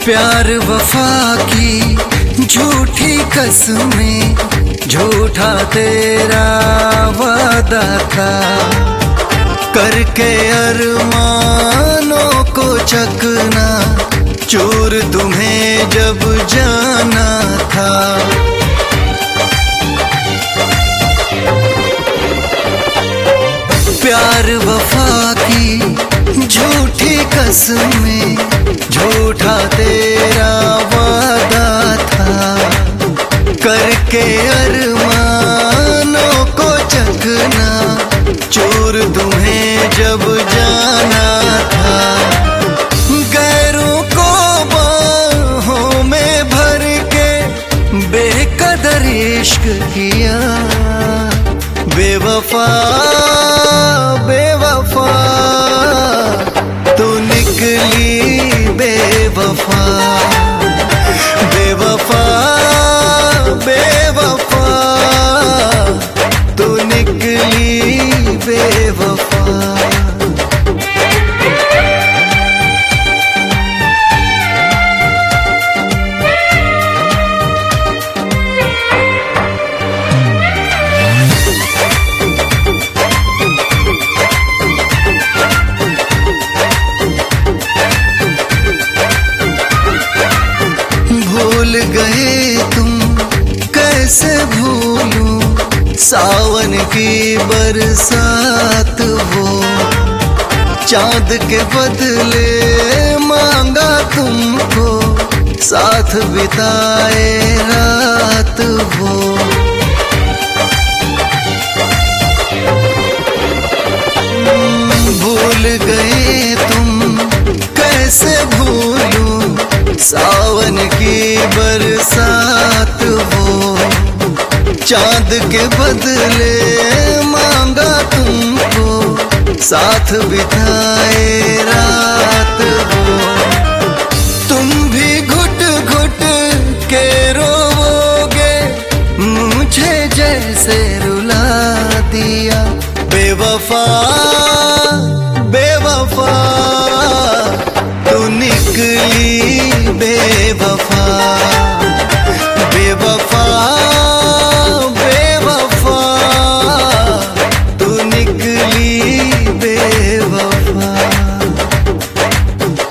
प्यार वफा की झूठी कसमें, झूठा तेरा वादा था, करके अरमानों को चकना चूर तुम्हें जब जाना था। प्यार वफा की झूठी कसमें, झूठा तेरा वादा था, करके अरमानों को चकना चूर तुम्हें जब जाना था। गैरों को बाहों में भर के बेकदर इश्क किया, बेवफा बेवफा तू निकली बेवफा, बेवफा बेवफा तू निकली बेवफा। भूल गए तुम कैसे भूलूं सावन की बरसात, वो चांद के बदले मांगा तुमको, साथ बिताए रात वो। भूल गए तुम कैसे भूलूं सावन की बरसात, वो चांद के बदले मांगा तुमको, साथ बिताए रात वो। तुम भी घुट घुट के रोओगे, मुझे जैसे रुला दिया, बेवफा बेवफा तू निकली बेवफा।